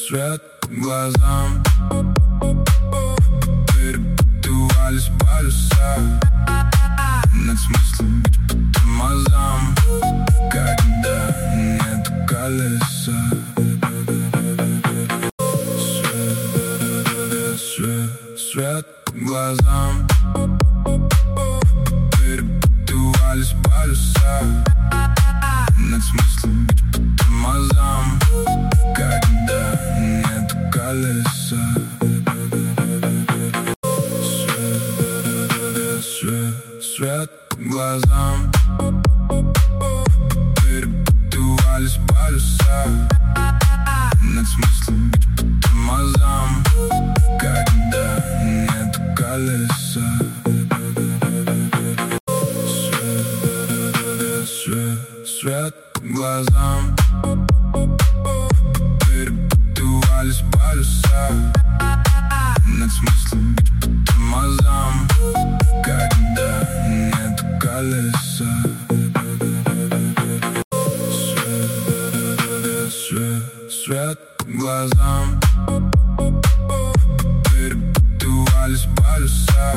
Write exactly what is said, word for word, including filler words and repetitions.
свет глазам, перепутывались полюса. Нет смысла бить по тормозам, когда нет колеса. Свет, свет, свет глазам, перепутывались полюса. Нет смысла бить по тормозам, когда нет колеса. Свет, свет, свет глазам, перепутывались полюса. Нет смысла бить по тормозам, когда нет колеса. Свет, свет глазам, перепутывались полюса. Нет смысла бить по тормозам, когда нет колеса. Свет, свет, свет глазам, перепутывались полюса.